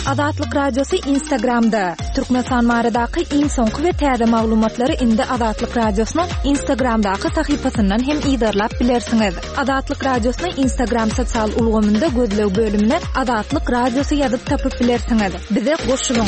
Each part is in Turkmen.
Azatlyk Radiosu Instagramda. Türkmenistan maradaky iň soňky we täze maglumatlary indi Azatlyk Radiosynyň Instagramdaky sahypasyndan hem ýa-da bilersiňiz. Azatlyk Radiosynyň Instagram sosial ulgamynda gözlew bölümine Azatlyk Radiosu ýazyp tapyp bilersiňiz. Bize goşulyň.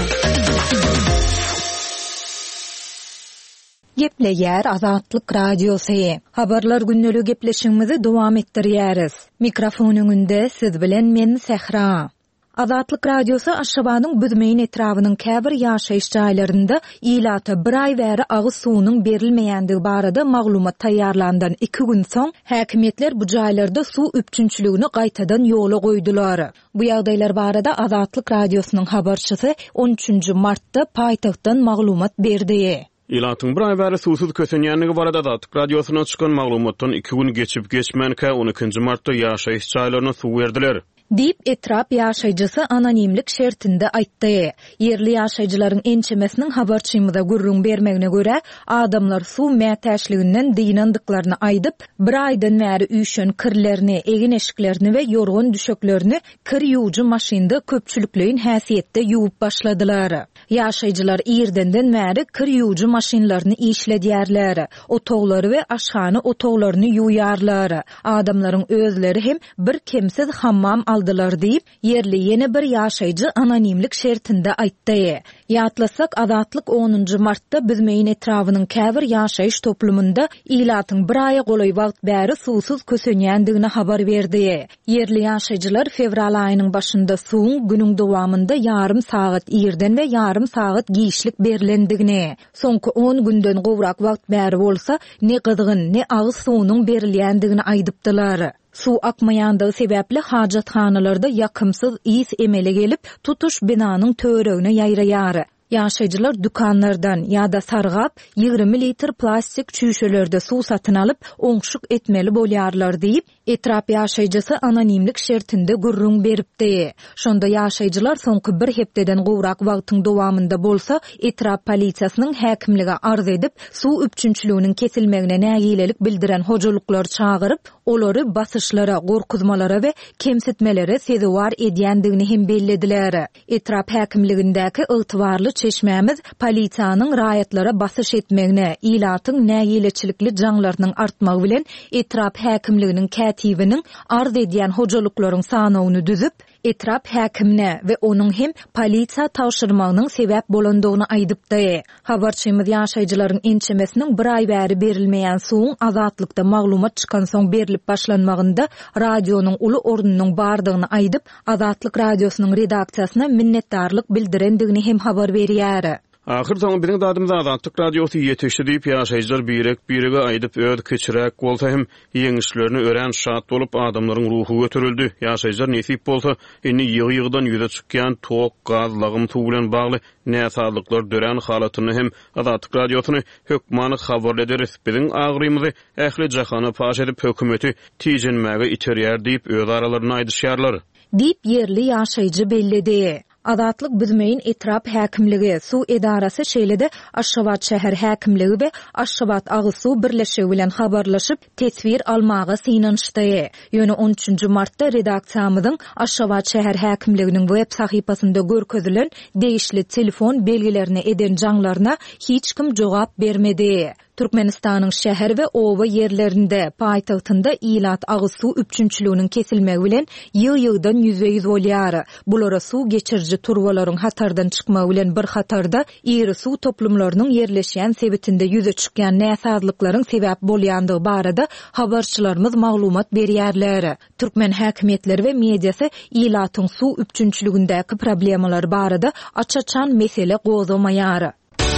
Gepleýär Azatlyk Radiosu. Habarlar günnäli gepleşigimizi dowam etdirýäris. Mikrofonyň önünde siz bilen men Sehra. Azatlyk Radiosu Aşgabatyň büdmeýin etrawynyň käbir ýaşaýyş jaýlarynda ýylata bir ay bäri agyz suwunyň berilmeýändigi barada maglumat taýýarlandan 2 gün soň häkimetler bu jaýlarda suw üpçünçiligini gaýtadan ýola goýdular. Bu ýagdaýlar barada Azatlyk Radiosynyň habarçysy 13 martda paýtagtdan maglumat berdi. Ýylatyň bir ay bäri suwsuz kösenýänligi barada Azatlyk Radiosyna çykan maglumatdan 2 gün geçip geçmänkä 12 martda ýaşaýyş jaýlaryna suw berdiler. Dip etrap ýaşaýjysy anonimlik şertinde aýtdy. Yerli ýaşaýjylaryň ençemesiniň habarçymyda gurrun bermegine görä, adamlar suw mätäşliginden diýinandyklaryny aýdyp, bir aýdan bäri üýşen kirlerini, egin eşiklerini we ýorgun düşeklerini kir ýuwjy maşynda köpçülikleýin häsiýetde ýuwup başladylar. Ýaşaýjylar ýerdenden bäri kir ýuwjy maşynlaryny işledýärler. Otoglary we aşhany otoglaryny ýuýarlar. Adamlaryň özleri hem bir kemsiz hammam aldylar diýip yerli ýene bir ýaşaýjy anonimlik şertinde aýtdy. Ýatlasak Azatlyk 10 martda büdmeýin etrawynyň käbir ýaşaýyş toplumunda ýylatyň bir aýa golay wagt bäri suwsuz kösenýändigine habar berdi. Yerli ýaşaýjylar fevral aýynyň başynda suwuň günüň dowamında ýarym sagat ýerden we ýarym sagat giýişlik berilendigini, soňky 10 günden gowrak wagt bäri bolsa ne gyzgyn ne agyz suwunyň berilýändigini aýdypdylar. Su akmayandığı sebäpli hajatxanalarda yakımsız is emele gelip tutuş binanyň töweregine ýaýraýar. Ýaşaýjylar dükanlardan ýa-da sargap 20 litr plastik çüýşelerde suw satyn alyp oňşuk etmeli bolýarlar diýip etrap ýaşaýjysy anonimlik şertinde gurrun beripdi. Şonda ýaşaýjylar soňky bir hepdeden gowrak wagtyň dowamında bolsa etrap polisiýasynyň häkimlige arz edip suw üpçünçiliginiň kesilmegine nägilelik bildiren hojalyklar çagyryp olary basyşlara, gorkuzmalara we kemsitmelere sezewar edýändigini hem bellediler. Etrap häkimligindäki ygtybarly çeşmämiz polisiýanyň raýatlara basyş etmegine, ýylatyň nägileçilikli jaňlarynyň artmagy bilen etrap häkimliginiň kätibiniň arz edýän hojalyklaryň sanawyny düzüp, etrap häkimine we onuň hem polisiýa tawşyrmagynyň sebäp bolandygyny aýdypdy. Habarçymyz ýaşaýjylaryň ençemesiniň bir ay bäri berilmeýän suwuň Azatlykda maglumat çykan soň berilip başlanmagynda radionyň uly ornunyň bardygyny aýdyp, Azatlyk Radiosynyň redaksiýasyna minnetdarlyk bildirendigini hem habar berýär. Ahir zaman birin dadymda Azatlyk Radiosu ýetişdi diýip ýaşaýjylar birege aýdyp öd keçirek bolsa hem ýeňişlerini ören şat bolup adamlaryň ruhu götürüldi. Ýaşaýjylar nesip bolsa indi ýygy-ýygydan ýüze çykýan tok, gaz, lagym suw bilen bagly näsatlyklar dören halatyny hem Azatlyk Radiosyny hökmany habar ederiz. Biziň agrymyzy ähli jahana paş edip hökümeti tijenmäge iterýär diýip öz aralaryna aýdyşýarlar. Dip yerli ýaşaýjy belledi. Azatlyk büdmeýin etrap häkimligi, suw edarasy şeýlede Aşgabat şäher häkimligi we Aşgabat agyz suw birleşigi bilen habarlaşyp tesbir almagy synanyşdy. Ýöne 13 martda redaksiýamyzyň Aşgabat şäher häkimliginiň web sahypasynda görkezilen değişli telefon belgilerini eden jaňlaryna hiç kim jogap bermedi. Türkmenistanyň şäher we owa ýerlerinde paýtagtynda ýylat agyz suw üpçünçiliginiň kesilmegi bilen ýyg-ýygdan ýüze-ýüz bolýar. Bulara suw geçirji turbalaryň hatardan çykmagy bilen bir hatarda ýeri suw toplumlarynyň ýerleşýän sebitinde ýüze çykýan näsazlyklaryň sebäp bolýandygy barada habarçylarymyz maglumat berýärler. Türkmen häkimetleri we mediasy ýylatyň suw üpçünçiligindäki problemler barada açaçan mesele gozamaýar.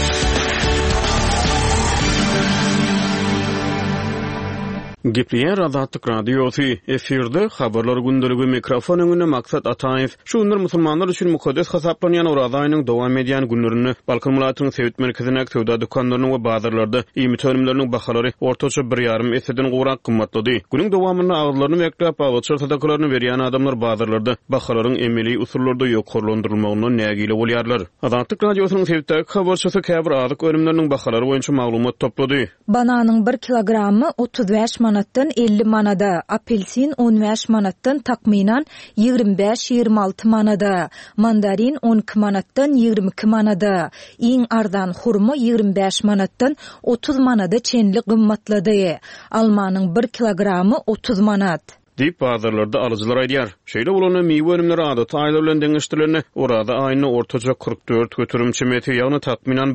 Gepleýär Azatlyk Radiosu efirde habarlar gündeligi mikrofon öňünde Maksat Ataýew. Şu günler musulmanlar üçin mukaddes hasaplanýan Oraz aýynyň dowam edýän günlerini Balkan Mulatynyň Sewit merkezine töwda dükanlaryny we bazarlarda iýmit önümleriniň bahalary ortaça 1,5 eseden gowrak kymmatlady. Günüň dowamynda agzlaryny beklep agçyr sadakalaryny berýän adamlar bazarlarda bahalaryň emeli usullarda ýokurlandyrylmagyna nägile bolýarlar. Azatlyk Radiosynyň Sewitdäki habarçysy käbir azyk önümleriniň bahalary boýunça maglumat toplady. Bananyň 1 kilogrammy 35 man manatdan 50 manada, apelsin 15 manatdan takminan 25-26 manada, mandarin 12 manatdan 22 manada, iň ardan hurma 25 manatdan 30 manada çenli gymmatlady. Almanyň 1 kilogramy 30 manat. Dip bazarlarda alıcılar aýdýar. Şeýle bolany meýwe önümleri adaty aýlar bilen deňeşdirilene, orada aýyny ortaça 44 götürümçi meti, ýagny takminan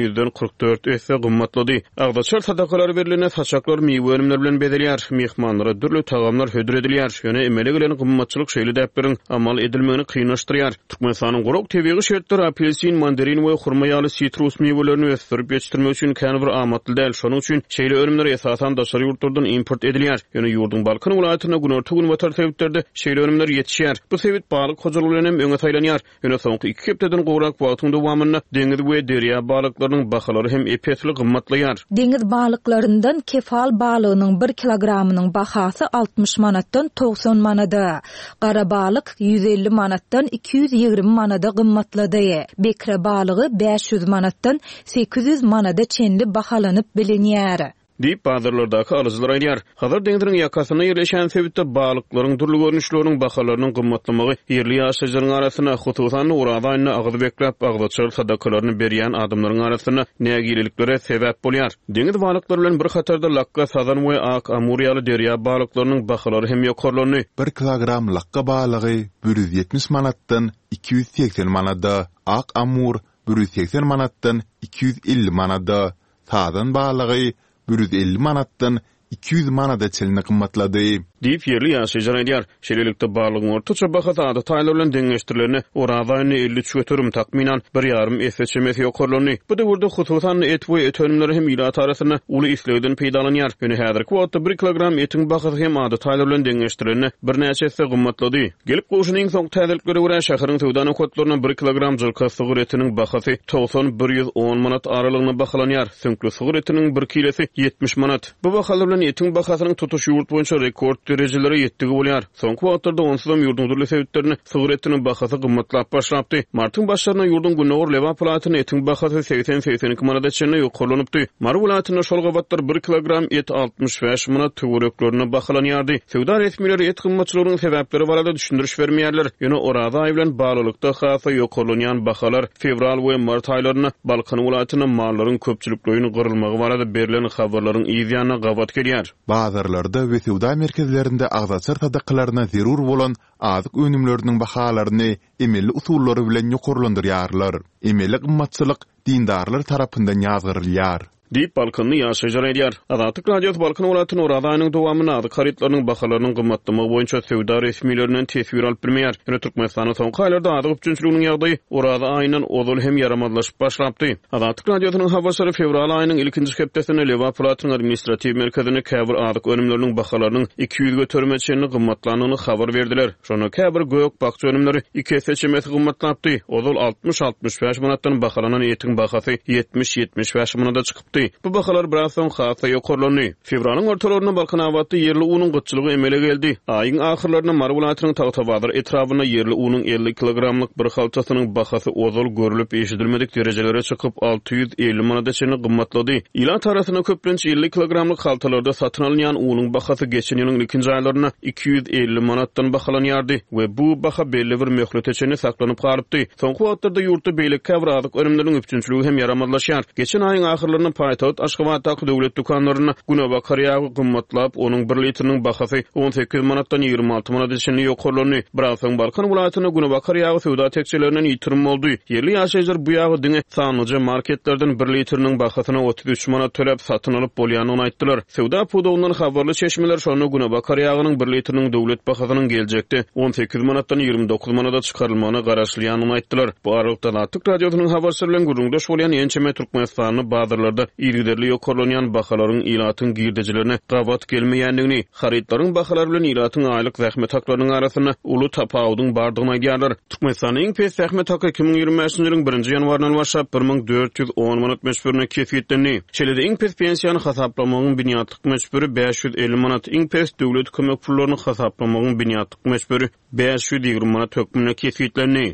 1,44 esse gymmatlady. Agdaçar sadakalary berilene saçaklar meýwe önümleri bilen bedelýär, mehmanlara dürli tagamlar hödür edilýär. Ýöne emele gelen gymmatçylyk şeýle däplerin amal edilmegini kynlaşdyrýar. Türkmenistanyň gorok tebigi şertleri apelsin, mandarin we hurma ýaly sitrus meýwelerini ösdürip ýetişdirmek üçin kän bir amatly däl. Şonuň üçin şeýle önümleri esasan daşary ýurtlardan import edilýär. Ýöne ýurdun Balkan welaýatyna Gün watar sebepleri şeýle önümler ýetişýär. Bu sebep balyk hojalygy bilen öňe taýlanýar. Ýöne soňky 2 hepdeden gowrak wagtyň dowamyny deňiz we derýa balyklarynyň bahalary hem epetli gymmatlaýar. Deňiz balyklaryndan kefal balygynyň 1 kilogramynyň bahasy 60 manatdan 90 manada, gara balyk 150 manatdan 220 manada gymmatlady. Bekre balygy 500 manatdan 800 manada çenli bahalanyp bilinýär. Dip bazarlardaky alyjylar aýdýar. Hazır deňiziň ýakasyna ýerleşen sebäpde balyklaryň turly görnüşleriniň bahalarynyň gymmatlamagy ýerli ýaşaýjylaryň arasyna, hususan urada aýyna agydy beklep agdaçar sadakalaryny berýän adamlaryň arasyna nägililiklere sebäp bolýar. Deňiz balyklary bilen bir hatarda lakka, sazan we ak, amur ýaly derýa balyklarynyň bahalary hem ýokarlany. 1 kilogram lakka balygy 170 manatdan 280 manada, ak amur 180 manatdan 250 manada, sazan balygy 150 manatdan 200 manada çelini gymmatlady. Dip ýerli ýaşaýjylar aýdýar. Şeýlelikde balygyň ortaça bahasy adaty aýlar bilen deňeşdirilene, orada aýyny 53 götürüm takminan 1,5 esse çemeti ýokarlany. Bu döwürde hususan et we et önümleri hem ýylat arasyna uly islegden peýdalanýar. Ýöne häzirki wagtda 1 kilogram etiň bahasy hem adaty aýlar bilen deňeşdirilene bir näçe esse gymmatlady. Gelip goşunyň soň täzelikleri görä şäheriň töwdany kotlaryna 1 kilogram jylka sygyr etiniň bahasy 90-110 manat aralygyna bahalanýar. Sünkli sygyr etiniň 1 kilosy 70 manat. Bu bahalar bilen etiň bahasynyň tutuş ýurt boýunça rekord derejelere ýetdigi bolýar. Soňky wagtlarda onsuzam ýurdun durly sebäplerini sygyr etiniň bahasy gymmatlap başlapdy. Martyň başlaryna ýurdun Günogor Lewa palatyny etiň bahasy 80-82 manada çenli ýokarlanypdy. Mar welaýatyna şol gabatlar 1 kilogram et 65 manat töwereklerini bahalanýardy. Sowda resmileri et gymmatçylygynyň sebäpleri barada düşündiriş bermeýärler. Ýöne orada aý bilen balylykda hasa ýokarlanýan bahalar fevral we mart aýlaryna Balkan welaýatyna mallaryň köpçülikliğiniň gyrylmagy barada berilen habarlaryň ýygyna gabat gelýär. Bazarlarda we sowda merkezlerinde agdaçar sadakalarına zerur bolan azyk önümleriniň bahalaryny emeli usullary bilen ýokarlandyrýarlar. Emeli gymmatçylyk dindarlar tarapyndan ýazgyrylýar. Dip Balkanny ýaşaýjylar aýdýar. Adatyk radio Balkan welaýatynyň orada aýynyň dowamyny ady haritlarynyň bahalarynyň gymmatlamagy boýunça sowda resmiýetlerinden tesbir alyp bilmeýär. Ýöne Türkmenistanyň soňky aýlarda adyk üçinçiliginiň ýagdaýy orada aýynyň ozul hem ýaramadlaşyp başlapdy. Adatyk radiosynyň habarçylary fevral aýynyň ilkinji hepdesinde Lewa palatynyň administrativ merkezine käbir adyk önümleriniň bahalarynyň 200 götürmeçini gymmatlanyny habar berdiler. Şonu käbir gök bakçy önümleri 2 esse çemeti gymmatlapdy. Ozul 60-65 manatdan bahalanan etiň bahasy 70-75 manada çykypdy. Bu bahalar biraz soň hasa ýokarlany. Fevralyň ortalaryna Balkan awatda yerli unyň gyçylygy emele geldi. Aýyň ahyrlaryna Mar welaýatynyň Tawtabazar etrawyna yerli unyň 50 kilogramlyk bir halçasynyň bahasy ozal görülip eşidilmedik derejelere çykyp 650 manada çenli gymmatlady. Ýylat arasyna köplenç 50 kilogramlyk haltalarda satyn alynýan unyň bahasy geçen ýylyň ikinji aýlaryna 250 manatdan bahalanýardy we bu baha belli bir möhlet çenli saklanyp galypdy. Soňky wagtlarda ýurtda beýlik käwradyk önümleriň üçinçiligi hem ýaramadlaşýar. Geçen aýyň ahyrlaryna Paýtaht Aşgabatdaky döwlet dukanlaryna Günobak ýagy gymmatlap, onuň 1 litriniň bahasy 18 manatdan 26 manat çenli ýokarlany. Biraz soň Balkan welaýatyna Günobak ýagy sowda tekçelerinden ýitirim boldy. Yerli ýaşaýjylar bu ýagy diňe sanlyja marketlerden 1 litriniň bahasyna 33 manat төлep satyn alyp bolýanyny aýtdylar. Sowda pudowndan habarly çeşmeler şonu Günobak ýagynyň 1 litriniň döwlet bahasynyň geljekde 18 manatdan 29 manata çykarylmagyny garaşlýanyny aýtdylar. Bu aralykda Adatyk radiosynyň habarçylary bilen gurulmdaş bolýan ençeme Türkmenistanyň bazarlarda ýerli ýokarlanýan bahalaryň ýylatyň girdijilerine gabat gelmeýändigini, haritlaryň bahalary bilen ýylatyň aýlyk zähmet haklarynyň arasyna uly tapawdyň bardygyny aýdýarlar. Türkmenistanyň iň pes zähmet hakly 2025-nji ýylyň 1-nji ýanwaryndan başlap 1410 manat meşberine kesipetlendi. Şeýle iň pes pensiýany hasaplamagyň binýatlyk meşberi 550 manat, iň pes döwlet kömek pullaryny hasaplamagyň binýatlyk meşberi 520 manat hökmüne kesipetlendi.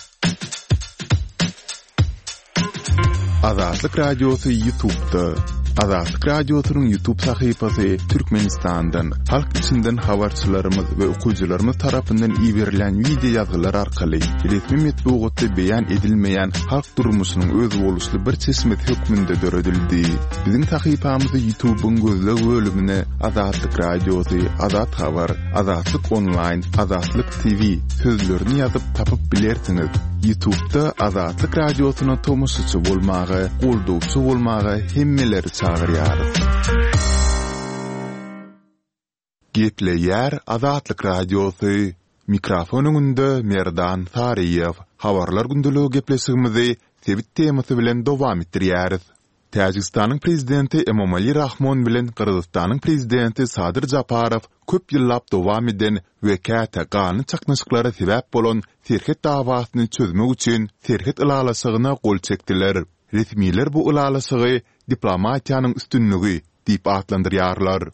Azatlyk radiosu YouTube'da, Azatlyk Radiosynyň YouTube sahypasy Türkmenistandan, halk içinden habarçylarymyz we okuwçylarymyz tarapyndan iýerilen video ýazgylar arkaly resmi metbuatda beýan edilmeýän halk durmuşynyň öz boluşly bir çeşmet hökmünde döredildi. Biziň sahypamyzy YouTube'un gözleg bölümine Azatlyk Radiosy, Azat Habar, Azatlyk Online, Azatlyk TV sözlerini ýazyp tapyp bilersiňiz. YouTube'da Azatlyk Radiosyna tomusçy bolmagy, goldowçy bolmagy hemmeleri çağırýar. Gepleýär Azatlyk Radiosy. Mikrofonuň önünde Merdan Sariýew. Habarlar gündüligi gepleşigimizi sebit temasy bilen dowam etdirýäris. Täjikistanyň prezidenti Emomali Rahmon bilen Kyrgyzstanyň prezidenti Sadyr Japarow köp ýyllap dowam eden we käte gany çaknaşyklary sebäp bolan serhet dawasyny çözmek üçin serhet ylalasygyna gol çekdiler. Resmiler bu ylalasygy diplomatiýanyň üstünlügi diýip adlandyrýarlar.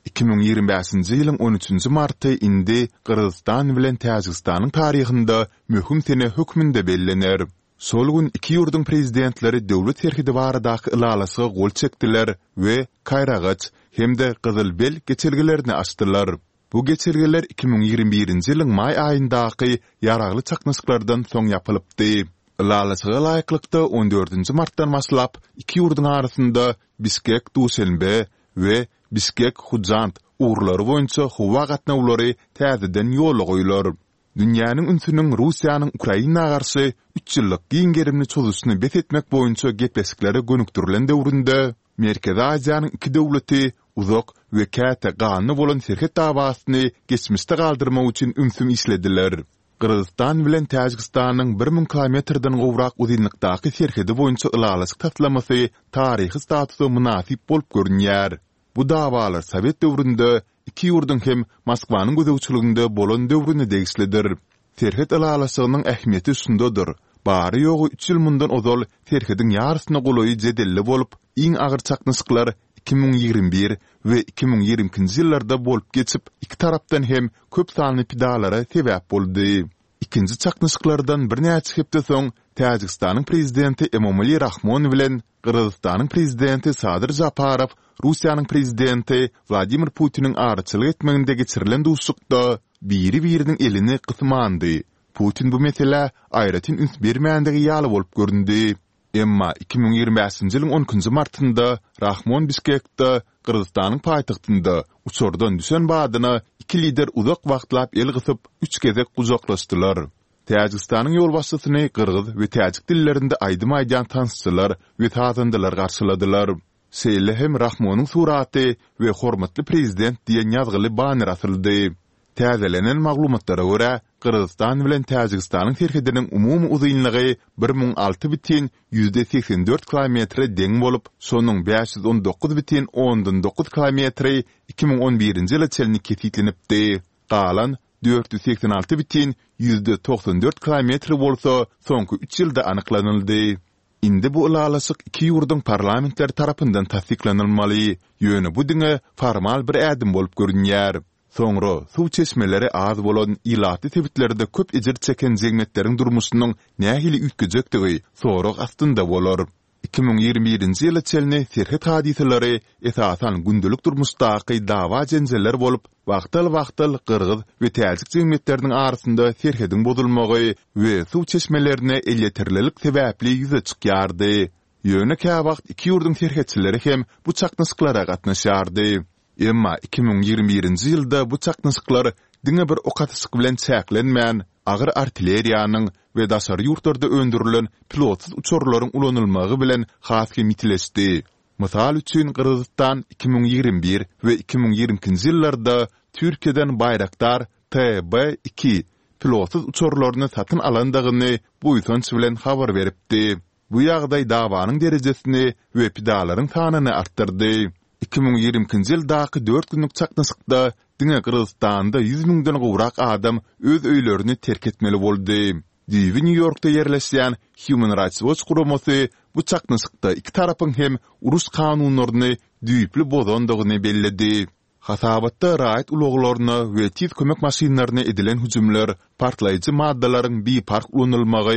2025-nji ýylyň 13-nji marty indi Kyrgyzstan bilen Täjikistanyň taryhynda möhüm sene hökmünde bellener. Sol gün iki ýurduň prezidentleri döwlet serhidi baradaky ylalasyga gol çekdiler we Kayragaç hemde Kızılbel geçirgelerini açdylar. Bu geçirgeler 2021-nji ýylyň may aýyndaky ýaragly çaknaşyklardan soň ýapylypdy. Ylalasyga laýyklykda 14-nji martdan başlap iki ýurduň arasynda Biskek Duşenbe we Biskek Hujant uğurlary boýunça howa gatnawlary täzeden ýola goýular. Dünýäniň ünsüniň Russiýanyň Ukraina garşy 3 ýyllyk giňgerimli çözüşini bet etmek boýunça gepleşikleri gönükdirilen döwründe Merkezi Aziýanyň iki döwleti uzak we käte gany bolan serhet dawasyny geçmişde galdyrmak üçin ünsüm işlediler. Kyrgyzstan bilen Täjikistanyň 1000 kilometrden gowrak uzunlykdaky serhedi boýunça ylalasyk tatlamasy taryhy statusy münasip bolup görünýär. Bu dawalar Sowet döwründe iki ýurduň hem Moskwanyň gözegçiliginde bolan döwrüne degislidir. Serhet ylalasygynyň ähmiýeti şundadyr. Bary ýogy 3 ýyl mundan ozal serhediň ýarysyna golaý jedelli bolup, iň agyr çaknaşyklar 2021 we 2022-nji ýyllarda bolup geçip, iki tarapdan hem köp sanly pidalara sebäp boldy. İkinci çaknaşyklardan bir näçe hepde soň Täjikistanyň prezidenti Emomali Rahmon bilen Kyrgyzstanyň prezidenti Sadyr Japarow Russiýanyň prezidenti Vladimir Putiniň arçylyk etmeginde geçirilen duşlukda biri-biriniň elini gysmandy. Putin bu mesele aýratyn üns bermändige ýaly bolup göründi. Emma 2025-nji ýylyň 10-njy martynda Rahmon Biskekde Kyrgyzstanyň paýtagtynda uçurdan düşen badyna iki lider uzak wagtlap el gysyp 3 gezek guzaklaşdylar. Täjikistanyň ýol başçysyny kyrgyz we täjik dillerinde aýdym-aýdan tanysçylar we taýdandylar garşyladylar. Seýle hem Rahmonyň suraty we hormatly prezident diýen ýazgyly baner asyldy. Täzelenen maglumatlara görä, Kyrgyzstan bilen Täjikistanyň serhediniň umumy uzunlygy 1006,84 kilometre deň bolup, şonuň 519,9 kilometri 2011-nji ýyla çelnik ketitlenipdi. Galan 486,94 kilometri bolsa, soňky 3 ýylda anyklanyldy. Indi bu ylalasyk iki ýurduň parlamentleri tarapyndan tasdiklanylmaly. Ýöne bu diňe formal bir ädim bolup görünýär. Soňra suw çeşmeleri az bolan ýylaty tebitlerde köp ejir çeken zegmetleriň durmuşynyň nähili üýtgejekdigi sorag astynda bolar. 2021-nji ýyla çelni serhet hadiseleri esasan gündelik durmuşdaky dawa jenjeler bolup, wagtal Kyrgyz we Täjik zegmetleriniň arasynda serhediň bozulmagy we suw çeşmelerine elýetirlilik sebäpli ýüze çykýardy. Ýöne käwagt iki ýurduň serhetçileri hem bu çaknaşyklara gatnaşardy. Emma 2021-nji ýylda bu çaknaşyklar diňe bir okatysyk bilen çäklenmän agyr artilleriýanyň we daşary ýurtlarda öndürilen pilotsuz uçurlaryň ulanylmagy bilen hasky mitleşdi. Mysal üçin Kyrgyzstan 2021 we 2022-nji ýyllarda Türkiýeden Bayraktar TB2 pilotsuz uçurlaryny satyn alandygyny bu ýysanç bilen habar beripdi. Bu ýagdaý dawanyň derejesini we pidalaryň sanyny artdyrdy. 2022-nji ýyldaky 4 günlük çaknaşykda diňe Kyrgyzstanda 100.000-den gowrak adam öz öýlerini terk etmeli boldy. New York'ta yerleşýän Human Rights Watch guramasy bu çaknaşykda iki tarapyň hem urus kanunlaryny düýpli bozandygyny belledi. Hasabatda raýat uluglaryna we tiz kömek maşinlaryna edilen hüjümler, partlaýjy maddalaryň bepark ulanylmagy,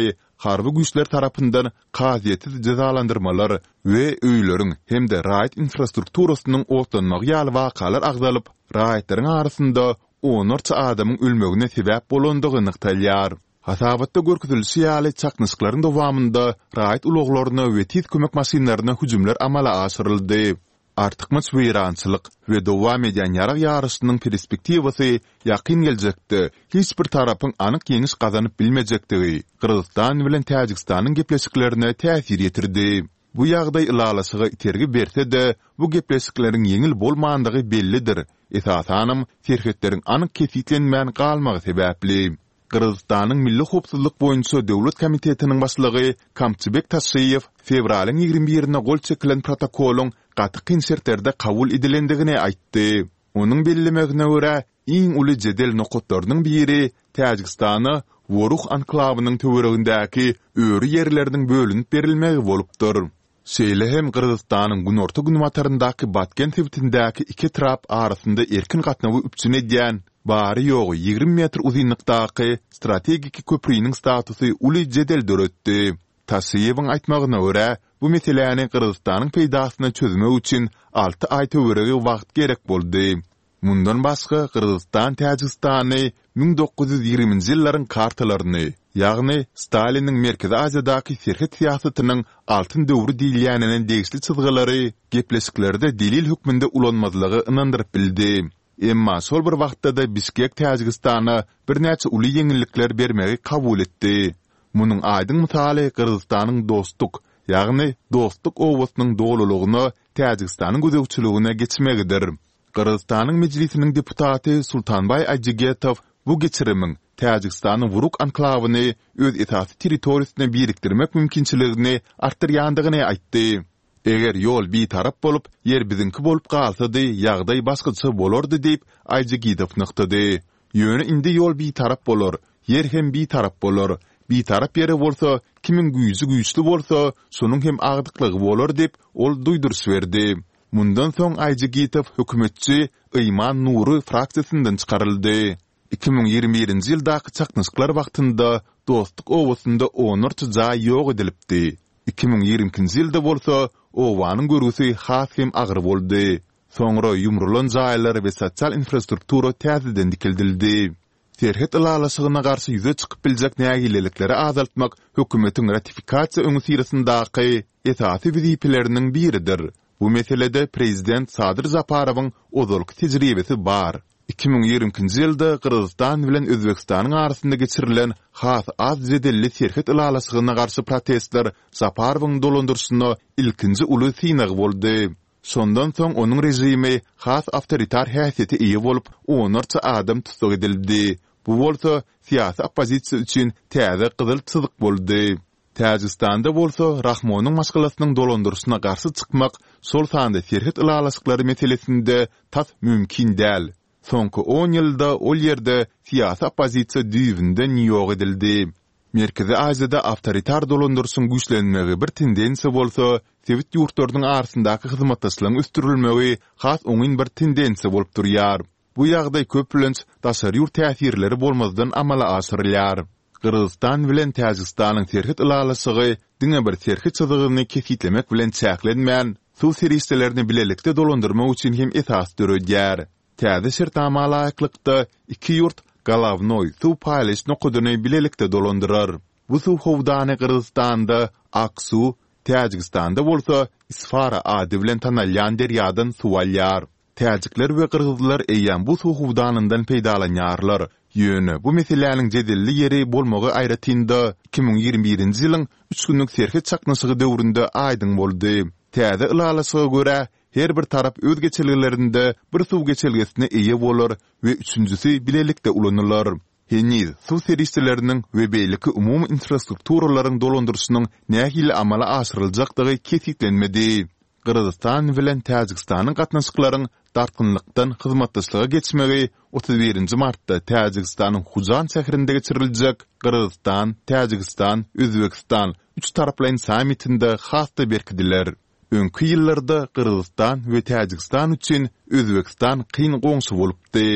harby güýçler tarapyndan gaziýetsiz cezalandyrmalar we öýlerin hemde raýat infrastrukturasynyň otlanmagy ýaly wakalar agdalyp, raýatlaryň arasynda onarça adamyň ölmegine sebäp bolandygyny ýykdylýar. Hasabatda görkezilýän ýaly çaknysklaryň dowamında raýat uluglaryna we tiz kömek masinalaryna hüjümler amala aşyryldy. Artykmyş weýrançylyk we dowam edýän ýarag ýaryşynyň perspektiwasy ýakyn geljekde hiç bir tarapyň anyk ýeňiş gazanyp bilmejekdigi Kyrgyzstan bilen Täjikstanyň gepleşiklerine täsir ýetirdi. Bu ýagdaý ilalasıga itergi berse-de, bu gepleşikleriň ýeňil bolmandygy bellidir. Esasanam serhetleriň anyk kesitlenmän galmagy sebäpli. Kyrgyzstanyň Milli Howpsuzlyk boýunça Döwlet Komitetiniň başlygy Kamçybek Taşyýew fevralyň 21-ine gol çekilen protokoluň gaty şertlerde kabul edilendigini aýtdy. Onuň bellemegine görä, iň uly jedel nokotlarynyň biri Täjikstany Woruh anklawynyň töweregindäki öýri ýerleriniň bölünip berilmegi bolupdyr. Şeýle hem Kyrgyzstanyň günorta günwataryndaky Batken tebitindäki iki tarap arasynda erkin gatnawy üpçün edýän, bary ýogy 20 metr uzunlykdaky strategik köprüýiniň statusy uly jedel döretdi. Taşyýewiň aýtmagyna görä, bu meseleni Kyrgyzstanyň peýdasyna çözmek üçin 6 aý töweregi wagt gerek boldy. Mundan başga Kyrgyzstan Täjikstany 1920-nji ýyllaryň kartalaryny, ýagny Staliniň Merkezi Aziýadaky serhet siýasatynyň altyn döwrü diýilýäniniň degişli çyzgylary gepleşiklerde delil hükmünde ulanmazlygy ynandyryp bildi. Emma şol bir wagtda da Bişkek Täjikstana bir näçe uly ýeňillikler bermegi kabul etdi. Munyň aýdyň misaly Kyrgyzstanyň dostluk, ýagny dostluk owasynyň dolulygyny Täjikstanyň gözegçiligine geçmegidir. Kyrgyzstanyň mejlisiniň deputaty Sultanbay Ajigetow bu geçirimiň Täjikstanyň Wuruk anklawyny öz etasy territoriýasyna birikdirmek mümkinçiligini artdyrýandygyny aýtdy. Eger ýol bir tarap bolup, yer bizinki bolup galsady, ýagdaý başgaça bolardy diýip Ajigetow nykdy. Ýöne indi ýol bir tarap bolar, yer hem bir tarap bolar. Bir tarap yere bolsa, kimin güýjü güýçli bolsa, şonuň hem agdyklygy bolar diýip ol duýduryş berdi. Mundan soň Ajigetow hökümetçi Iýman Nury fraksiyasyndan çykaryldy. 2021-nji ýyldaky çaknyşyklar wagtynda dostluk owasynda onarça jaý ýok edilipdi. 2022-nji ýylda bolsa owanyň görüsi has hem agyr boldy. Soňra ýumrulan jaýlar we sosial infrastruktura täzeden dikildildi. Serhet ilalasygyna garşy ýüze çykyp biljek nägilelikleri azaltmak hökümetiň ratifikasiýa öňsirasyndaky esasy wezipeläriniň biridir. Bu meselede Prezident Sadyr Japarowyň ozalky tejribesi bar. 2020-nji ýylda Kyrgyzstan bilen Özbekistanyň arasynda geçirilen has az jedelli serhet ilalasygyna garşy protestler Japarowyň dolandyrşyna ilkinji uly synagy boldy. Sondan soň onuň rejimi has awtoritar häsiýeti eýe bolup, onarça adam tutuk edildi. Bu bolsa siyasi opozisiýa üçin täze gyzyl çyzyk boldy. Täjikstanda bolsa Rahmonyň maşgalasynyň dolandyrşyna garşy çykmak şol sanda serhet ilalasyklary meselesinde tas mümkin däl. Soňky 10 ýylda ol ýerde siyasi opozisiýa düýbinden ýok edildi. Merkezi Aziýada awtoritar dolandyrşyň güýçlenmegi bir tendensiýa bolsa, sewit ýurtlarynyň arasyndaky hyzmatdaşlygyň üstürilmegi has oňyn bir tendensiýa bolup durýar. Bu ýagdaý köplenç daşary ýurt täsirleri bolmazdan amala aşyrylýar. Kyrgyzstan bilen Täjikstanyň serhet ilalasy diňe bir serhet çyzygyny kesitlemek bilen çäklenmän, suw seristelerini bilelikde dolandyrmak üçin hem esas döredýär. Täze şert amalaýaklykda iki ýurt Galavnoy suw paýlaş nokudyny bilelikde dolandyrar. Bu suw howdany Kyrgyzstanda Aksu, Täjikstanda bolsa Isfara ady bilen tanalýan derýadan suw alýar. Täjikler we kyrgyzlar eýýän bu suw howdanyndan peýdalanýarlar. Ýöne bu meseleleriň jedelli ýeri bolmagy aýratynda 2021-nji ýylyň 3 günlük serhet çaknaşygy döwründe aýdyň boldy. Täze ilalasyga görä her bir tarap öz geçelgilerinde bir suw geçelgesine eýe bolar we üçüncüsi bilelikde ulanırlar. Heniz suw seristleriniň we beýleki umumy infrastrukturalaryň dolandyrşynyň nähili amala aşyryljakdygy kesitlenmedi. Kyrgyzstan bilen Täjikstanyň gatnaşyklaryň dartgynlykdan hyzmatdaşlyga geçmegi 31-nji martda Täjikstanyň Huzan şäherinde geçiriljek Kyrgyzstan, Täjikistan, Özbekistan 3 taraplaryň sammitinde hasda berkidiler. Öňkü ýyllarda Kyrgyzstan we Täjikistan üçin Özbekistan kyn goňşy bolupdy.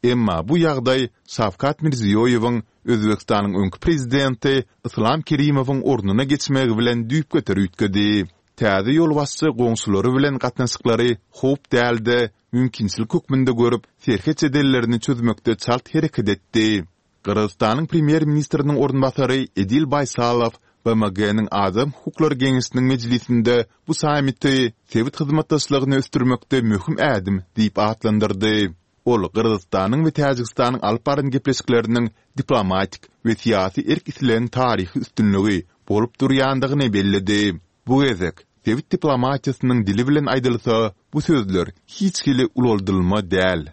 Emma bu ýagdaý Şawkat Mirziýoýewiň Özbekistanyň öňkü prezidenti Islom Kerimowyň ornuna geçmegi bilen düýp göterýütkedi. Täze ýol başçy goňsulary bilen gatnaşyklary hop däldi, mümkinçilik hukmynda görüp, serhet edellerini çözmekde çalt hereket etdi. Kırgızstanyň premier ministriniň ornbasary Edil Baysalow BMG'nin Azam Hukuklar Geňeşiniň mejlisinde bu samitde sewit hyzmatdaşlygyny östürmekde möhüm ädim diýip atlandyrdy. Ol Kırgızstanyň we Täjikistanyň alyp baran gepleşikleriniň diplomatik we syýasy erk islerini taryhy üstünligi bolup durýandygyny bellidi. Bu gezek sewit diplomatiýasynyň dili bilen aýdylsa, bu sözler hiç hili uloldylma däl.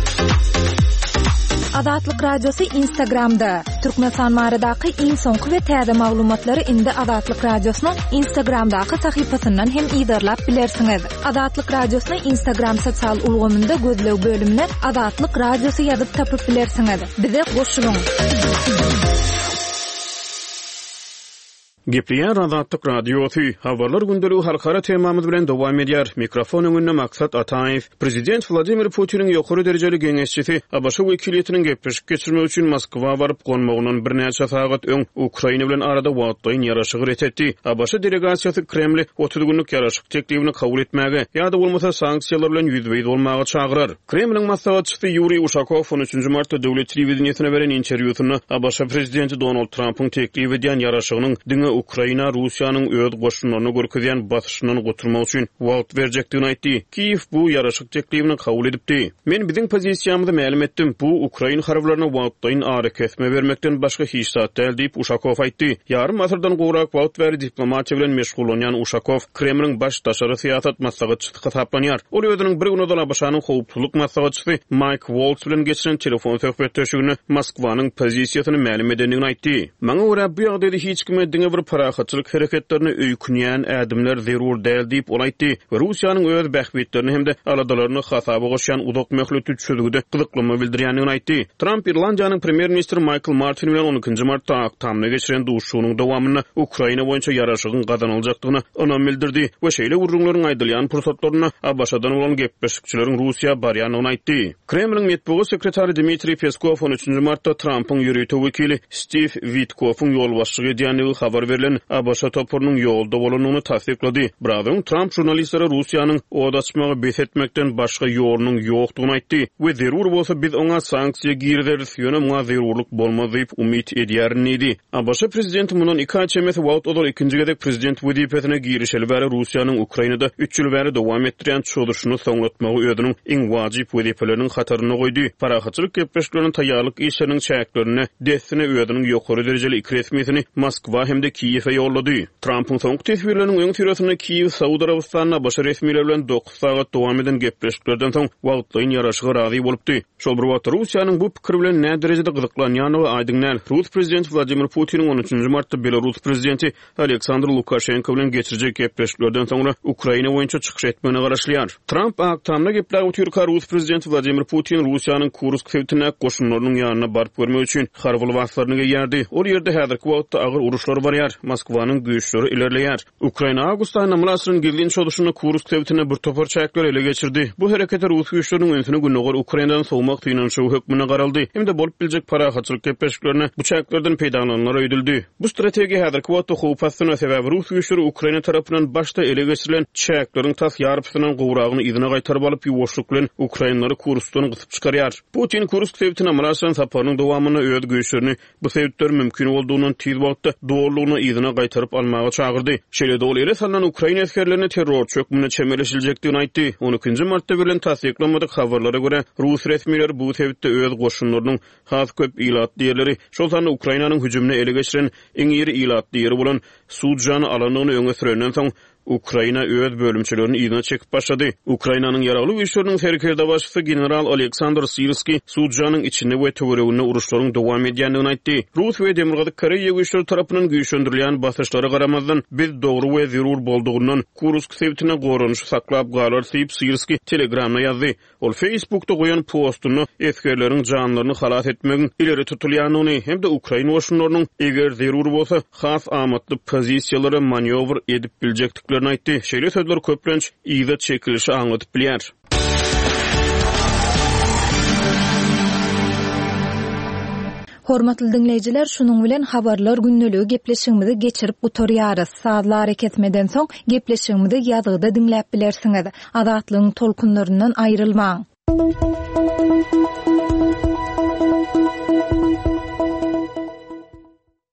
Azatlyk radiosu Instagramda. Türkmenistan maradaky iň soňky we täze maglumatlary indi Azatlyk radiosynyň Instagramdaky sahypasyndan hem ýydarlap bilersiňiz. Azatlyk radiosynyň Instagram sosial ulgamynda gözlew bölümine Azatlyk radiosu ýazyp tapyp bilersiňiz. Bize goşulyň. Gepliýär Azatlyk radiosu habarlar gündeligi halkara temamyz bilen dowam edýär. Mikrofon öňünde Maksat Ataýew. Prezident Vladimir Putiniň ýokary derejeli geňeşçisi ABC wekiliýetiniň gepleşik geçirmek üçin Moskwa baryp gonmagynyň bir näçe sagat öň Ukraina bilen arada wagtlaýyn ýaraşyk etdi. ABC delegasiýasy Kremli 30 günlük ýaraşyk teklibini kabul etmäge ýa-da bolmasa sanksiýalar bilen ýüzbeýiz bolmagy çagyrar. Kremliň maslahatçysy Yuri Ushakov 13 martda döwlet telewizionyna beren interwýusynda ABC prezidenti Donald Trumpyň teklip edýän ýaraşygynyň diňe Ukraina Russiýanyň öz goşunlaryny görkezýän basyşynyň goturmak üçin wagt berjekdigini aýtdy. Kiýew bu ýaraşyk teklibini kabul edipdi. Men biziň pozisiýamyzy ma'lum etdim. Bu Ukraina harbylaryna wagtlaýyn ara kesme bermekden başga hiç zat däl diýip Ushakov aýtdy. Ýarym asyrdan gowrak wagt beri diplomatiýa bilen meşgullanýan Ushakov Kremliň baş daşary syýasat maslahatçysy hesaplanýar. Ol özüniň bir günde Başanyň howpsuzlyk maslahatçysy Mike Waltz bilen geçiren telefon söhbetdeşigini Moskwanyň pozisiýasyny ma'lum edendigini aýtdy. Maňa görä bu ýagdaýda hiç kime diňe bir parahatçylyk hereketlerini öýkünýän ädimler zerur däl diýip olaýtdy we Russiýanyň öz bähbetlerini hemde aladalaryny hasaba goşan uzak möhletli çözgüde gyzyklymy bildirýändigini aýtdy. Trump Irlandiýanyň premier ministri Michael Martin bilen 12 martda aktamna geçiren duşuşynyň dowamyny Ukraina boýunça ýaraşygyň gazanyljakdygyny önüm bildirdi we şeýle urrunlaryň aýdylýan pursatlaryna Abaşadan bolan gepleşikçileriň Russiýa barýanyny aýtdy. Kremliň medeniýet sekretary Dmitri Peskov 13 martda Trumpyň ýürüýte wekili Steve Witkowyň ýolbaşçylyk edýändigi habar berilen Abaşa topurynyň ýolda bolanyny tasdiklady. Birazdan Trump jurnalistlere Russiýanyň odaçmagy besetmekden başga ýolunyň ýokdugyny aýtdy we zerur bolsa biz oňa sanksiýa girderiz, ýöne muňa zerurlyk bolmaz diýip umyt edýärnidi. Abaşa prezidenti mundan 2 aýça emес wagt odar ikinji gedek prezident wezipetine girişeli bäri Russiýanyň Ukrainada 3 ýyl bäri dowam etdirýän çöldürüşini soňlatmagy ödüniň iň wajyp wezipeleriniň hataryna goýdy. Parahatçylyk gepleşikleriniň taýýarlyk işleriniň çäklerini destine ödüniň ýokary derejeli iki resmiýetini Moskwa hemde Kiýewe ýollady. Trumpyň soňky tesbirleriniň öň türesinde Kiýew, Saudy Arabistanyna başga resmiýetler bilen 9 sagat dowam eden gepleşiklerden soň wagtlaýyn ýaraşygy razy bolupdy. Şol bir wagt Russiýanyň bu pikir bilen näme derejede gyzyklanýanyny aýdyňlar. Rus prezidenti Vladimir Putiniň 13 martda Belarus prezidenti Aleksandr Lukashenko bilen geçirjek gepleşiklerden soňra Ukraina boýunça çykyş etmegine garaşlýar. Trump aktamda gepler Türkiýe Rus prezidenti Vladimir Putin Russiýanyň Kursk sewtine goşunlarynyň ýanyna baryp görmek üçin harbyly wagtlaryny gýerdi. Ol ýerde häzirki wagtda agyr uruşlar barýar. Moskwanyň güýçleri ilerleýär. Ukraina awgust aýyna Mlasyň girdiň şoluşyny Kursk sewtine bir topar çäkler ele geçirdi. Bu hereketler Rus güýçleriniň öňüne günnogar Ukrainadan sowmak tynanşygy hökmüne garaldy. Hemde bolup biljek parahatçylyk gepleşiklerine bu çäklerden peýdalananlar öýdüldi. Bu strategiýa häzirki wagtda howpasyna sebäbi Rus güýçleri Ukraina tarapyndan başda ele geçirilen çäkleriň tas ýarpysynyň gowragyny ýygyna gaýtaryp alyp ýuwaşlyk bilen Ukrainalary Kurskdan gysyp çykarýar. Putin Kursk sewtine Mlasyň saparynyň dowamyny öýüd güýçlerini bu sewtler mümkin boldugyny tiz wagtda doğruluğunu ýygyna gaýtaryp almagy çagyrdy. Şeýle dol ele salan Ukraina askerlerine terror çökmüne çemeleşiljekdigini aýtdy. 12 martda berilen tasdiklamadyk habarlara görä Rus resmiýetleri bu sebäpde öz goşunlarynyň has köp ilatly ýerleri, şol sany Ukrainanyň hüjümine ele geçiren iň ýeri ilatly ýeri bolan Sudzhany alanyny öňe sürenden soň Ukraina öz bölümçilerini ýygyna çekip başlady. Ukrainanyň ýaragly güýçleriniň herkerde başçysy general Aleksandr Sirski Sudzhanyň içinde we töwereginde uruşlaryň dowam edýändigini aýtdy. Rus we Demirgazyk Koreýa güýçleri tarapyndan güýçlendirilýän basışlara garamazdan biz dogry we zerur boldugynyň Kursk sewtine goranyşy saklap galar diýip Sirski Telegramda ýazdy. Ol Facebookda goýan postuny eskerleriň janlaryny halat etmegin ileri tutulýanyny hem de Ukraina goşunlarynyň eger zerur bolsa has amatly pozisiýalary manewr edip biljekdik aýtdy. Şeýle sözler köplenç ýygyda çekilişi aňlatyp bilýär. Hormatly dinleyijiler, şunuň bilen habarlar günneligi gepleşigimizi geçirip gutarýarys. Saatlar hareket etmeden soň gepleşigimizi ýazgyda dinläp bilersiňiz. Azatlygyň tolkunlaryndan aýrylmaň.